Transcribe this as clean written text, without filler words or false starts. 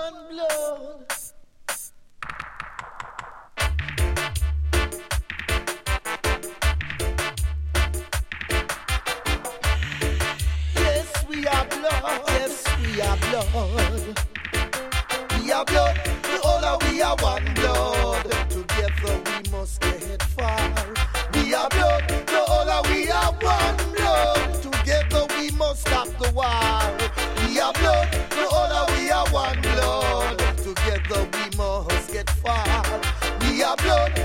one blood. Yes, we are blood. Yes, we are blood. We are blood. The whole we are one blood. Together we must get far. We are blood. The whole we are one blood. Together we must stop the war. We are blood. The whole we are one blood. Together we must get far. We are blood.